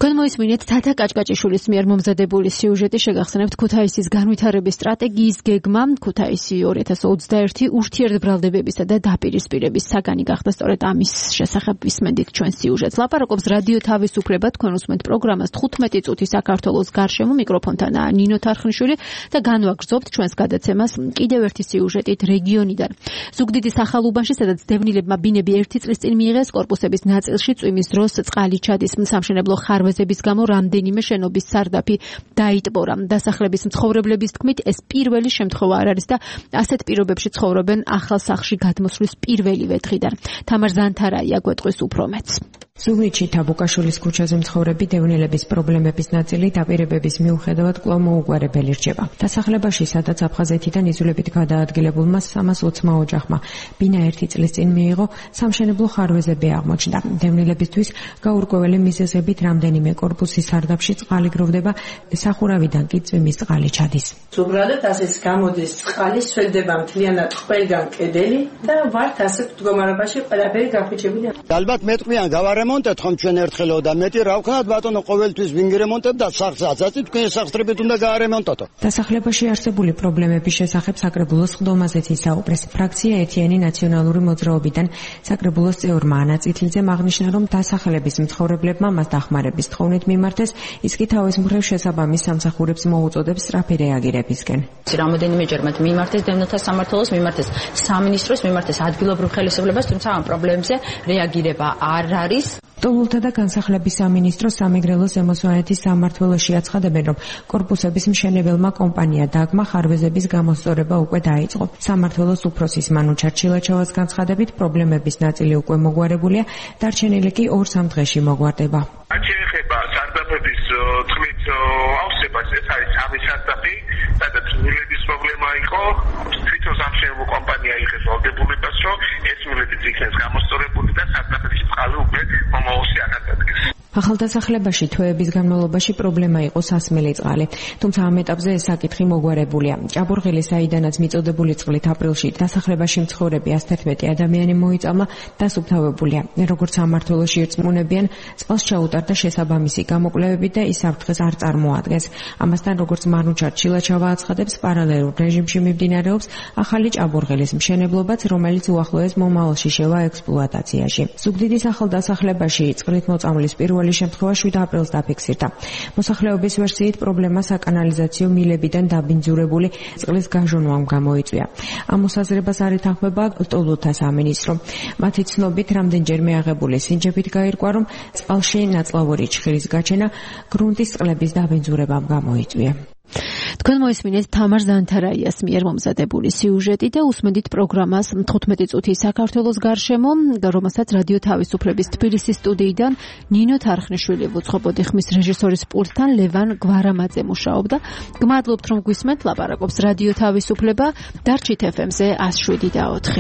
თქვენ მოისმინეთ თათა კაჭკაჭიშვილის მიერ მომზადებული სიუჟეტი შეგახსენებთ ქუთაისის განვითარების სტრატეგიის გეგმა ქუთაისი 2021 ურთიერთბრალდებებისა და დაპირისპირების საგანი გახდა სწორედ ამის შესახებ ვისმენთ ჩვენ სიუჟეტს. ლაპარაკობს რადიო თავისუფლება, თქვენ უსმენთ პროგრამას 15 წუთი საქართველოს გარშემო, მიკროფონთანაა ნინო თარხნიშვილი და განვაგრძობთ ჩვენს გადაცემას კიდევ ერთი სიუჟეტით რეგიონიდან. ზუგდიდის ახალუბანში, სადაც დევნილებმა ბინები 1 წლის წინ მიიღეს, კორპუსების ნაწილში წვიმის დროს წყალი ჩადის, სამშენებლო ხარვეზების გამო რამდენიმე შენობის სარდაფი დაიტბორა. დასახლების მცხოვრებლების თქმით, ეს პირველი შემთხვევა არ არის და ასეთ პირობებში ცხოვრობენ ახალ სახლში გადმოსვლის პირველივე დღიდან. თამარ ზანთარაია გვეტყვის უფრო მეტს. ზუგდიდში თაბუკაშვილის ქუჩაზე მცხოვრები დევნილების პრობლემების ნაწილი დაპირებების მიუხედავად კვლავ მოუგვარებელი რჩება. დასახლებაში, სადაც აფხაზეთიდან იზოლებით გადაადგილებულმა 320 ოჯახმა ბინა 1 წლის წინ მიიღო, სამშენებლო ხარვეზები აღმოჩნდა. დევნილებისთვის გაურკვეველი მიზეზებით რამდენიმე კორპუსის სარდაფში წყალი გროვდება, სახურავიდან კი წვიმის წყალი ჩადის. ზოგადად ასეც გამოდის წყალი, სველდება მთლიანად ყველგან კედელი და ვართ ასეთ მდგომარეობაში ყველაფერი გაფიჩებული. ალბათ მეტყვიან გავარემონტეთ ხომ ჩვენ ერთხელო და მეტი რა ვქნათ ბატონო ყოველთვის ვინგრემონტებ და სახს აცაცი თქვენ სახსრებით უნდა გაარემონტოთ. დასახლებაში არსებული პრობლემების შესახებ საკრებულოს ხდომაზეც ისაუბრეს. ფრაქცია ეთიანი ნაციონალური მოძრაობიდან საკრებულოს წევრმა ანა წითლიძემ აღნიშნა, რომ დასახლების მცხოვრებლებმა მას დახმარების თხოვნით მიმართეს, ის კი თავის მხრივ შესაბამის სამსახურებს მოუწოდებს სწრაფი რეაგირებისკენ. რამოდენიმეჯერ მათ მიმართეს დევნილთა სამმართველოს, მიმართეს სამინისტროს, მიმართეს ადგილობრივ ხელისუფლებას, თუმცა ამ პრობლემებზე რეაგირება არ არის. ტოლულთა და განსახლების სამინისტრო სამეგრელოს ზემოსვანეთის სამმართველოში აცხადებენ, რომ კორპუსების მშენებელმა კომპანია დაგმა ხარვეზების გამოსწორება უკვე დაიწყო. სამმართველოს უფროსის მანუ ჩარჩილაჩევას განცხადებით, პრობლემების ნაწილი უკვე მოგვარებულია, დარჩენილი კი 2-3 დღეში მოგვარდება. შეეხება სარდაფების თქმით ავსებას, ეს არის სამი სარდაფი, სადაც მილების პრობლემა იყო, თვითონ სამშენებლო კომპანია იღეს ვალდებულებას, რომ ეს მილებიც იქნეს გამოსწორებული და სარდაფებში წყალი უკვე მომავალში არ დადგეს. ახალდასახლებაში თვეების განმავლობაში პრობლემა იყო სასმელი წყალი, თუმცა ამ ეტაპზე ეს საკითხი მოგვარებულია. ჭაბურღილი, საიდანაც მიწოდებული წყლით აპრილში დასახლებაში მცხოვრები 111 ადამიანი მოიწამლა, დასუფთავებულია. როგორც სამმართველოში ირწმუნებიან, წყალს ჩაუტარდა შესაბამისი გამოკვლევები და ის საფრთხეს არ წარმოადგენს. ამასთან, როგორც მანუჩარ ჩილაჩავა აცხადებს, პარალელურ რეჟიმში მიმდინარეობს ახალი ჭაბურღილის მშენებლობაც, რომელიც უახლოეს მომავალში შევა ექსპლუატაციაში. ზუგდიდის ახალდასახლებაში წყლით მოწამვლის პირველი შემთხვევა 7 აპრილს დაფიქსირდა. მოსახლეობის ვერსიით პრობლემა საკანალიზაციო მილებიდან დაბინძურებული წყლის გაჟონვამ გამოიწვია. ამ მოსაზრებას არ ეთანხმება ტოლულთა სამინისტრო. მათი ცნობით, რამდენჯერმე აღებული სინჯებით გაირკვა, რომ წყალში ნაწლავური ჩხირის გაჩენა გრუნტის წყლების დაბინძურებამ გამოიწვია. თქვენ მოისმინეთ თამარ ზანთარაიას მიერ მომზადებული სიუჟეტი და უსმენთ პროგრამას 15 წუთი საქართველოს გარშემო, რომელსაც რადიო თავისუფლების თბილისის სტუდიიდან ნინო თარხნიშვილი უძღვებოდი, ხმის რეჟისორის პულტთან ლევან გვარამაძე მუშაობდა. გმადლობთ, რომ გვისმენთ, ლაპარაკობს რადიო თავისუფლება, დარჩით FM-ზე 107.4.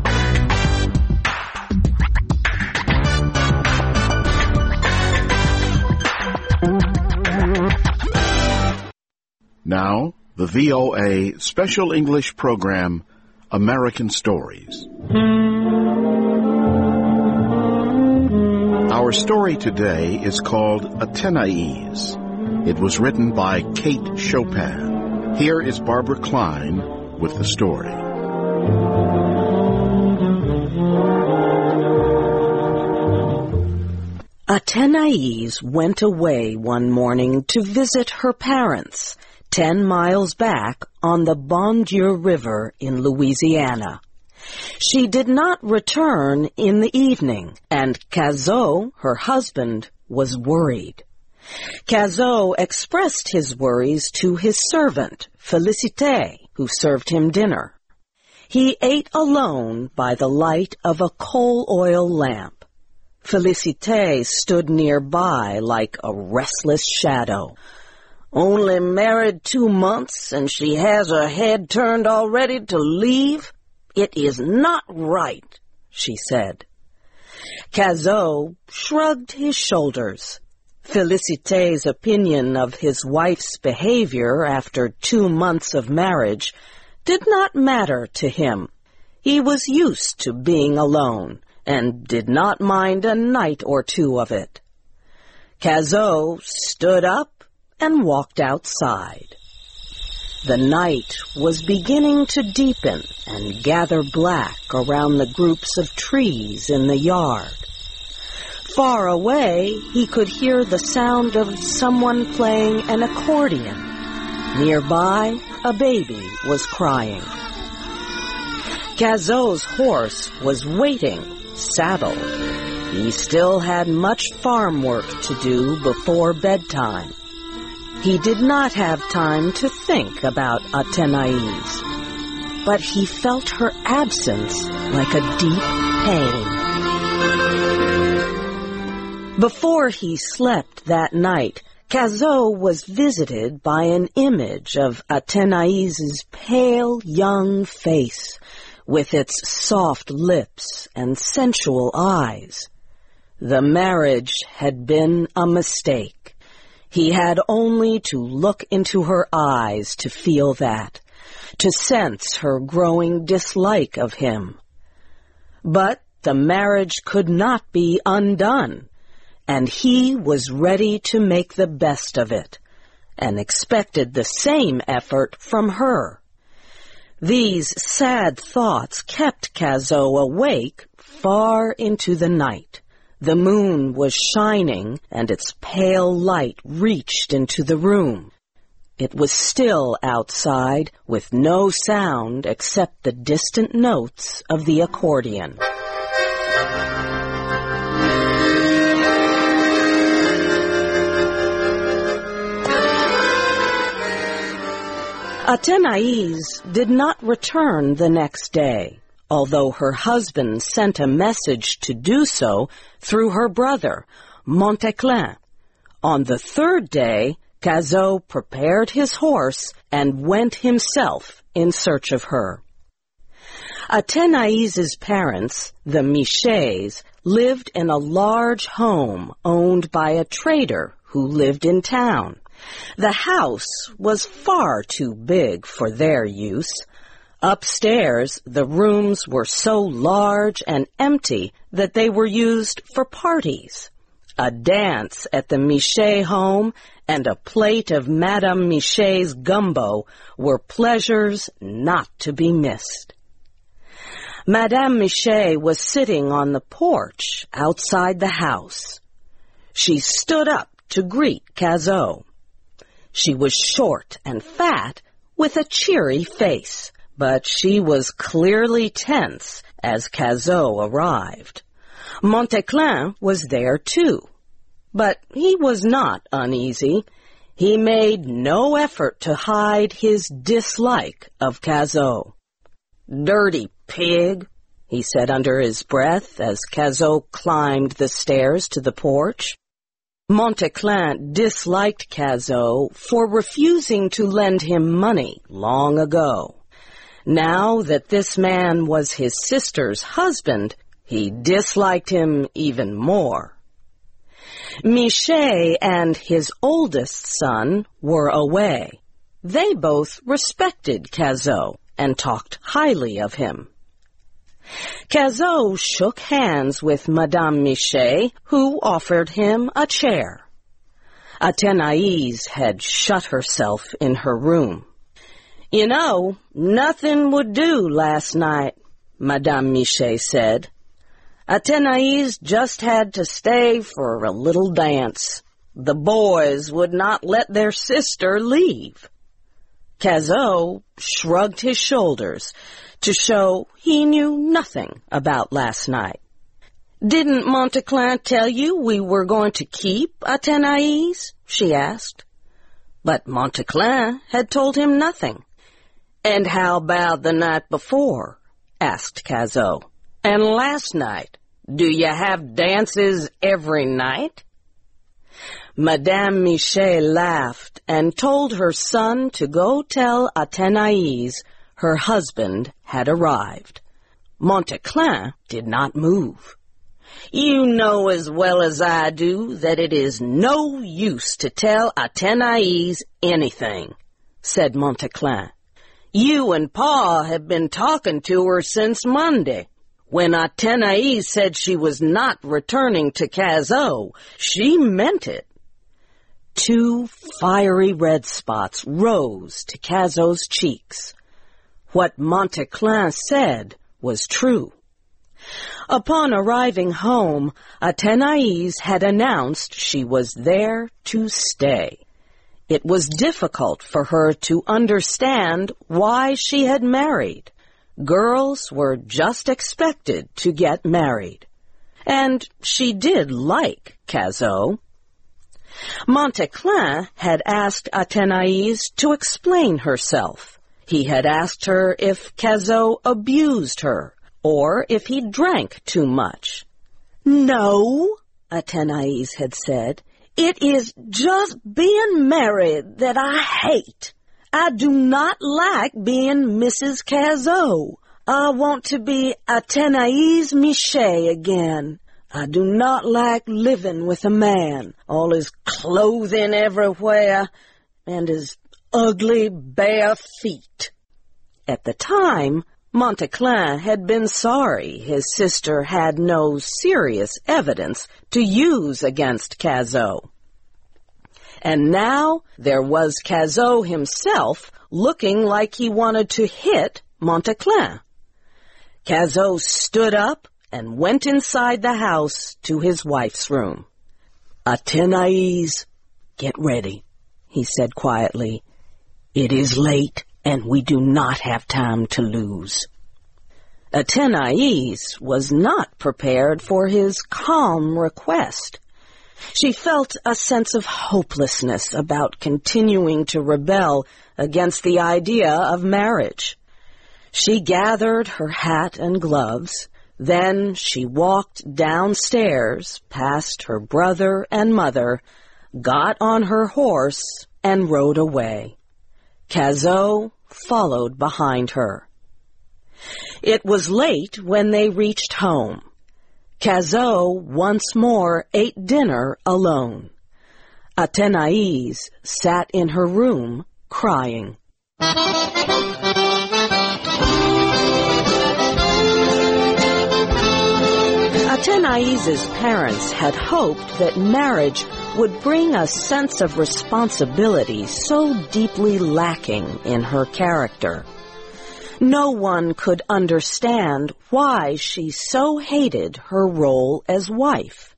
Now, the VOA Special English program, American Stories. Our story today is called Athenais. It was written by Kate Chopin. Here is Barbara Klein with the story. Athenais went away one morning to visit her parents, 10 miles back on the Bon Dieu River in Louisiana. She did not return in the evening, and Cazot, her husband, was worried. Cazot expressed his worries to his servant, Félicité, who served him dinner. He ate alone by the light of a coal oil lamp. Félicité stood nearby like a restless shadow. Only married 2 months and she has her head turned already to leave? It is not right, she said. Cazot shrugged his shoulders. Félicité's opinion of his wife's behavior after 2 months of marriage did not matter to him. He was used to being alone and did not mind a night or two of it. Cazot stood up and walked outside. The night was beginning to deepen and gather black around the groups of trees in the yard. Far away, he could hear the sound of someone playing an accordion. Nearby, a baby was crying. Cazot's horse was waiting, saddled. He still had much farm work to do before bedtime. He did not have time to think about Athénaïs, but he felt her absence like a deep pain. Before he slept that night, Cazot was visited by an image of Athénaïs's pale young face, with its soft lips and sensual eyes. The marriage had been a mistake. He had only to look into her eyes to feel that, to sense her growing dislike of him. But the marriage could not be undone, and he was ready to make the best of it, and expected the same effort from her. These sad thoughts kept Cazot awake far into the night. The moon was shining, and its pale light reached into the room. It was still outside, with no sound except the distant notes of the accordion. Athénaïs did not return the next day, although her husband sent a message to do so through her brother, Montéclin. On the third day, Cazot prepared his horse and went himself in search of her. Athénaïs's parents, the Michets, lived in a large home owned by a trader who lived in town. The house was far too big for their use. Upstairs, the rooms were so large and empty that they were used for parties. A dance at the Michet home and a plate of Madame Michet's gumbo were pleasures not to be missed. Madame Michet was sitting on the porch outside the house. She stood up to greet Cazot. She was short and fat, with a cheery face, but she was clearly tense as Cazot arrived. Montéclin was there too, but he was not uneasy. He made no effort to hide his dislike of Cazot. "Dirty pig," he said under his breath as Cazot climbed the stairs to the porch. Montéclin disliked Cazot for refusing to lend him money long ago. Now that this man was his sister's husband, he disliked him even more. Michet and his oldest son were away. They both respected Cazot and talked highly of him. Cazot shook hands with Madame Michet, who offered him a chair. Athénaïs had shut herself in her room. "You know, nothing would do last night," Madame Michet said. "Athénaïs just had to stay for a little dance. The boys would not let their sister leave." Cazot shrugged his shoulders to show he knew nothing about last night. "Didn't Montéclin tell you we were going to keep Athénaïs?" she asked. But Montéclin had told him nothing. "And how about the night before?" asked Cazot. "And last night? Do you have dances every night?" Madame Michet laughed and told her son to go tell Athénaïs her husband had arrived. Montéclin did not move. "You know as well as I do that it is no use to tell Athénaïs anything," said Montéclin. "You and Pa have been talking to her since Monday. When Athénaïs said she was not returning to Cazot, she meant it. 2 fiery red spots rose to Cazot's cheeks. What Monteclin said was true. Upon arriving home, Athénaïs had announced she was there to stay. It was difficult for her to understand why she had married. Girls were just expected to get married. And she did like Cazot. Monteclin had asked Athénaïs to explain herself. He had asked her if Cazot abused her, or if he drank too much. "No," Athénaïs had said, "it is just being married that I hate. I do not like being Mrs. Cazot. I want to be Athénaïs Miché again. I do not like living with a man, all his clothing everywhere, and his ugly bare feet." At the time, Monteclin had been sorry his sister had no serious evidence to use against Cazot. And now there was Cazot himself looking like he wanted to hit Monteclin. Cazot stood up and went inside the house to his wife's room. "Athénaïs, get ready," he said quietly. "It is late and we do not have time to lose." Athénaïs was not prepared for his calm request. She felt a sense of hopelessness about continuing to rebel against the idea of marriage. She gathered her hat and gloves. Then she walked downstairs past her brother and mother, got on her horse, and rode away. Cazot followed behind her. It was late when they reached home. Cazot once more ate dinner alone. Athénaïs sat in her room crying. Athénaïs's parents had hoped that marriage would bring a sense of responsibility so deeply lacking in her character. No one could understand why she so hated her role as wife.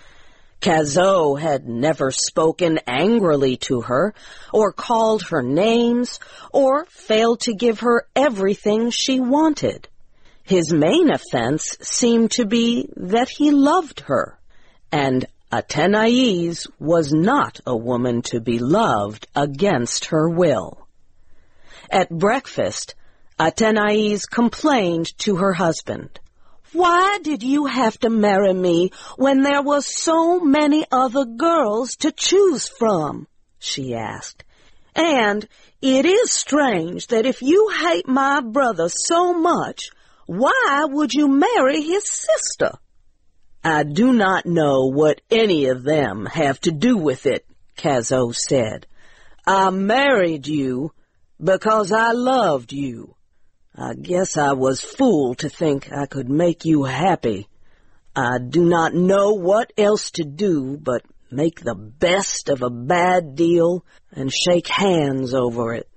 Cazot had never spoken angrily to her, or called her names, or failed to give her everything she wanted. His main offense seemed to be that he loved her, and Athénaïs was not a woman to be loved against her will. At breakfast, Athénaïs complained to her husband. "Why did you have to marry me when there were so many other girls to choose from?" she asked. "And it is strange that if you hate my brother so much, why would you marry his sister?" "I do not know what any of them have to do with it," Cazot said. "I married you because I loved you. I guess I was fooled to think I could make you happy. I do not know what else to do but make the best of a bad deal and shake hands over it."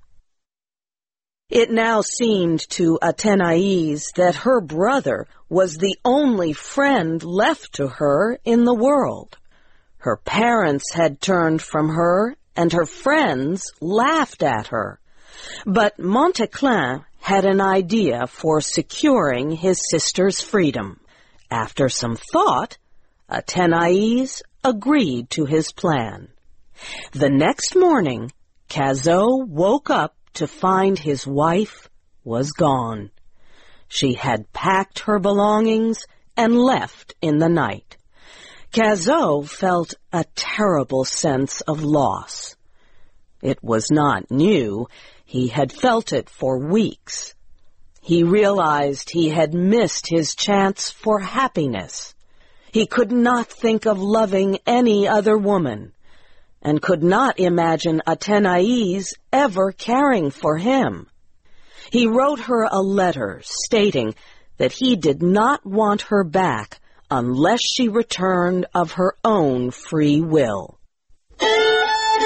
It now seemed to Athénaïs that her brother was the only friend left to her in the world. Her parents had turned from her, and her friends laughed at her. But Monteclin had an idea for securing his sister's freedom. After some thought, Athénaïs agreed to his plan. The next morning, Cazot woke up to find his wife was gone. She had packed her belongings and left in the night. Cazot felt a terrible sense of loss. It was not new. He had felt it for weeks. He realized he had missed his chance for happiness. He could not think of loving any other woman, and could not imagine Athénaïs ever caring for him. He wrote her a letter stating that he did not want her back unless she returned of her own free will.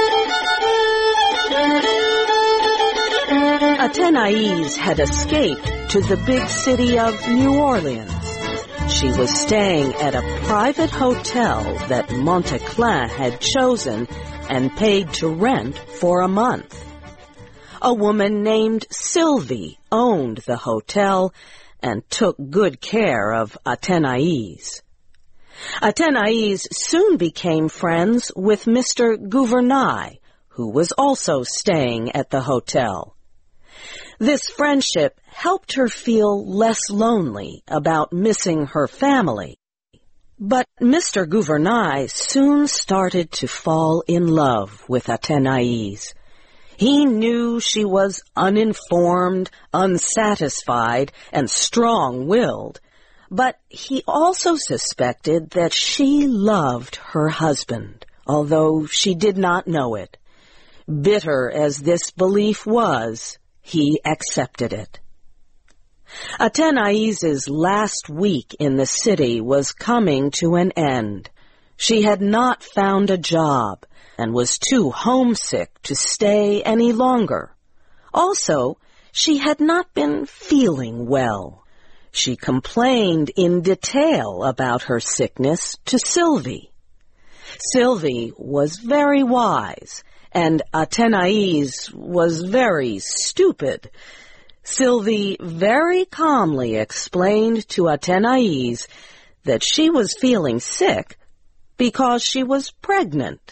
Athénaïs had escaped to the big city of New Orleans. She was staying at a private hotel that Monteclin had chosen and paid to rent for a month. A woman named Sylvie owned the hotel and took good care of Athénaïs. Athénaïs soon became friends with Mr. Gouvernail, who was also staying at the hotel. This friendship helped her feel less lonely about missing her family. But Mr. Gouvernail soon started to fall in love with Athénaïs. He knew she was uninformed, unsatisfied, and strong-willed, but he also suspected that she loved her husband, although she did not know it. Bitter as this belief was, he accepted it. Athénaïs's last week in the city was coming to an end. She had not found a job and was too homesick to stay any longer. Also, she had not been feeling well. She complained in detail about her sickness to Sylvie. Sylvie was very wise, and Athénaïs was very stupid. Sylvie very calmly explained to Athénaïs that she was feeling sick because she was pregnant.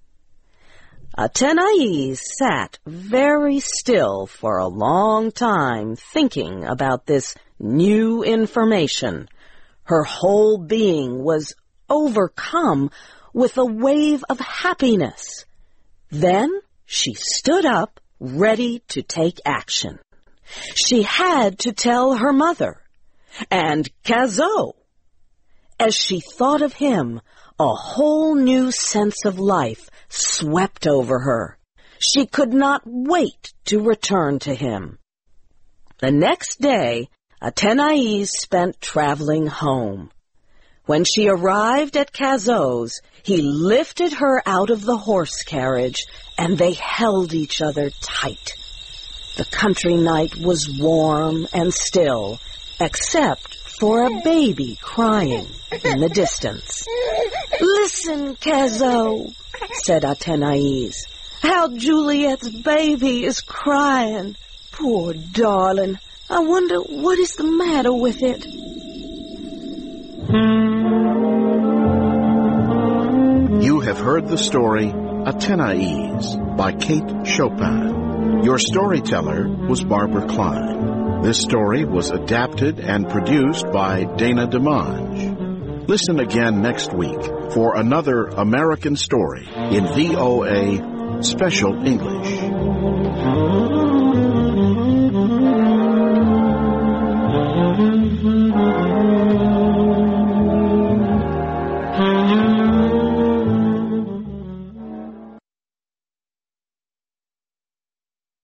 Athénaïs sat very still for a long time thinking about this new information. Her whole being was overcome with a wave of happiness. Then she stood up, ready to take action. She had to tell her mother, and Cazot. As she thought of him, a whole new sense of life swept over her. She could not wait to return to him. The next day, Athénaïs spent traveling home. When she arrived at Cazot's, he lifted her out of the horse carriage, and they held each other tight. The country night was warm and still, except for a baby crying in the distance. "Listen, Cazot," said Athénaïs, "how Juliet's baby is crying. Poor darling. I wonder what is the matter with it." You have heard the story Athénaïs by Kate Chopin. Your storyteller was Barbara Klein. This story was adapted and produced by Dana DeMange. Listen again next week for another American story in VOA Special English.